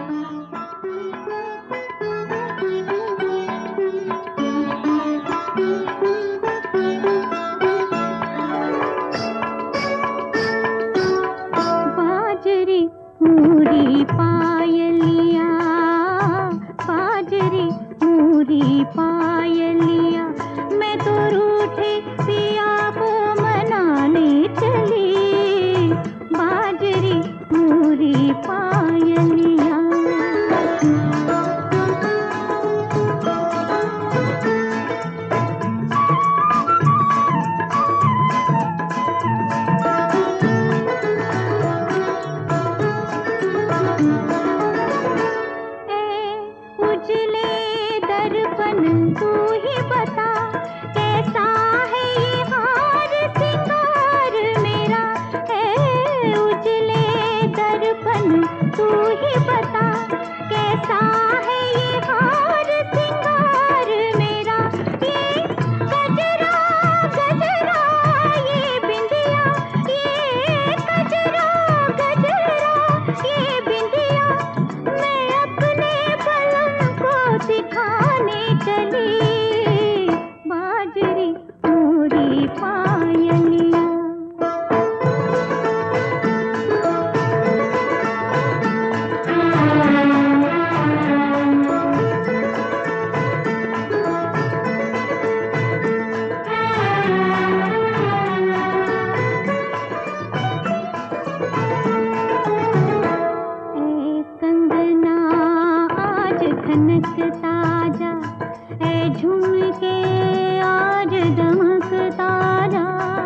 बाजरी मूरी पायलिया, बाजरी मूरी पायलिया, मैं तो रूठे पिया को मनाने चली। बाजरी मूरी पायलिया, उजले दर्पण तू ही बता, कैसा है ये हार सिंगार मेरा। है उजले दर्पण तू ही बता, कैसा है ये हार सिंगार मेरा। ये गजरा गजरा ये बिंदिया, ये गजरा गजरा ये बिंदिया, मैं अपने बलम को दिखाने चली। बाजरी मूरी पायलिया, कंगना आज खनकता जा, ऐ झुमके आज दमकता जा।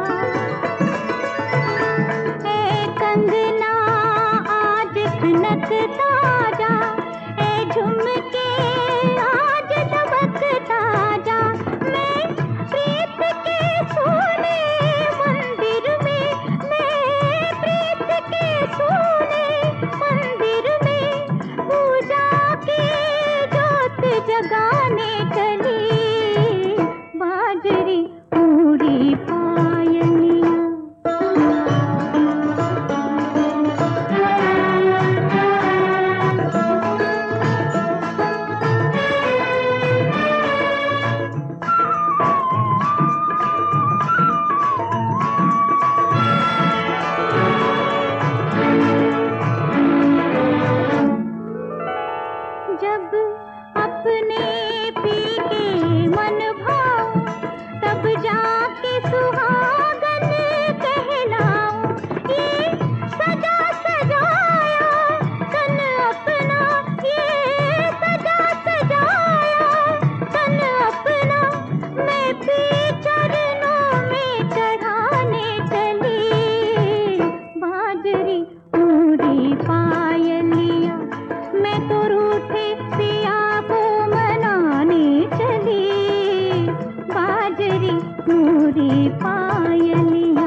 ऐ कंगना आज खनकता जा, ऐ झुमके आज दमकता जा। मैं प्रीत के सोने मंदिर में, मैं प्रीत के सोने मंदिर में पूजा की जोत जगाने चली। बाजरी मूरी पायलिया, जब अपने पी के मन भाव, तब जाके सुहागन कहलाऊं। ये सजा सजाया तन अपना, ये सजा सजाया तन अपना, मैं भी चरणों में चढ़ाने चली। बाजरी मूरी पायलिया, मैं तो रूठे पिया को मनाने चली। बाजरी मूरी पायलिया।